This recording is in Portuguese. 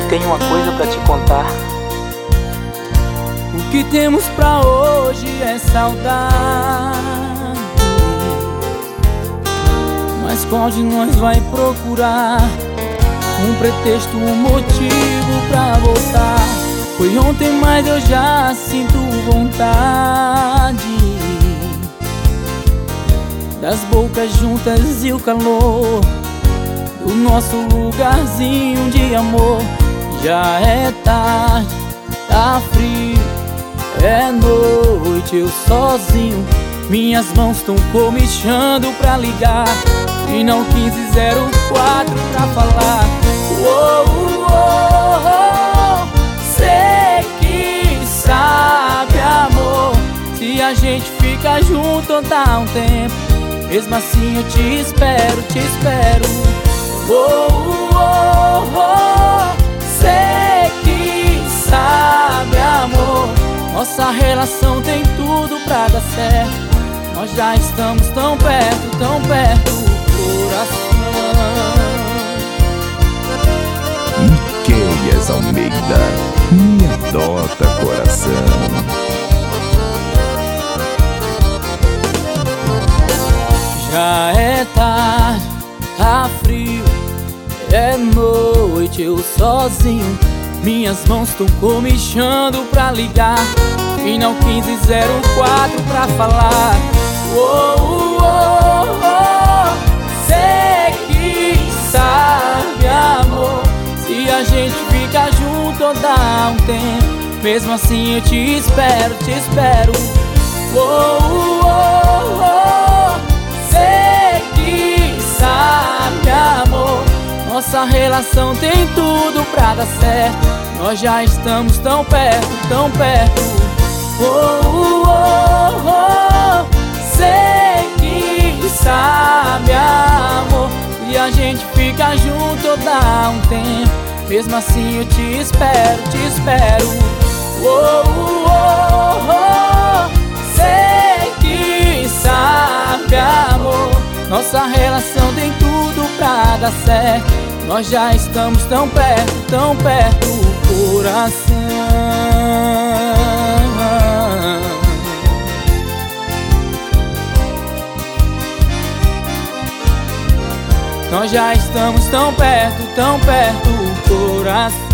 tenho uma coisa pra te contar. O que temos pra hoje é saudade, mas qual de nós vai procurar um pretexto, um motivo pra voltar? Foi ontem, mas eu já sinto vontade das bocas juntas e o calor do nosso lugarzinho de amor. Já é tarde, tá frio, é noite, eu sozinho. Minhas mãos tão comichando pra ligar e não 1504 pra falar. Sei que sabe, amor, se a gente fica junto dá um tempo. Mesmo assim eu te espero, te espero. Sei que sabe, amor, nossa relação tem tudo pra dar certo. Nós já estamos tão perto, coração. Miquéias Almeida, me adota, coração. Já é tarde, tá frio, é noite, eu sozinho. Minhas mãos tão comichando pra ligar e não 1504 pra falar. Sei que sabe, amor, se a gente fica junto dá um tempo. Mesmo assim eu te espero, te espero. Sei que sabe, amor, nossa relação tem tudo pra dar certo. Nós já estamos tão perto, sei que sabe, amor, e a gente fica junto dá um tempo. Mesmo assim eu te espero, te espero. Sei que sabe, amor, nossa relação tem tudo pra dar certo. Nós já estamos tão perto, coração. Nós já estamos tão perto, coração.